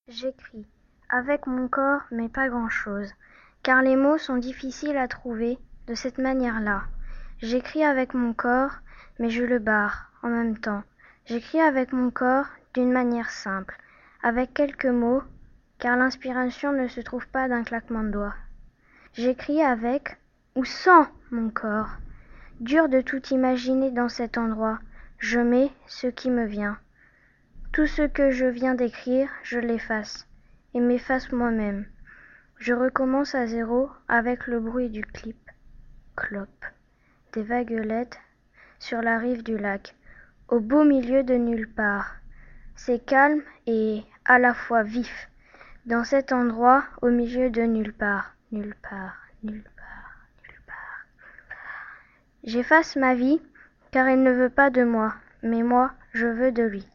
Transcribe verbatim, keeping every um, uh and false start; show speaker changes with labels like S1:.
S1: J'écris, avec mon corps, mais pas grand-chose, car les mots sont difficiles à trouver de cette manière-là. J'écris avec mon corps, mais je le barre en même temps. J'écris avec mon corps d'une manière simple, avec quelques mots, car l'inspiration ne se trouve pas d'un claquement de doigts. J'écris avec ou sans mon corps. Dur de tout imaginer dans cet endroit, je mets ce qui me vient. Tout ce que je viens d'écrire, je l'efface, et m'efface moi-même. Je recommence à zéro avec le bruit du clip, clop, des vaguelettes sur la rive du lac, au beau milieu de nulle part. C'est calme et à la fois vif, dans cet endroit au milieu de nulle part, nulle part, nulle part, nulle part. J'efface ma vie, car elle ne veut pas de moi, mais moi, je veux de lui.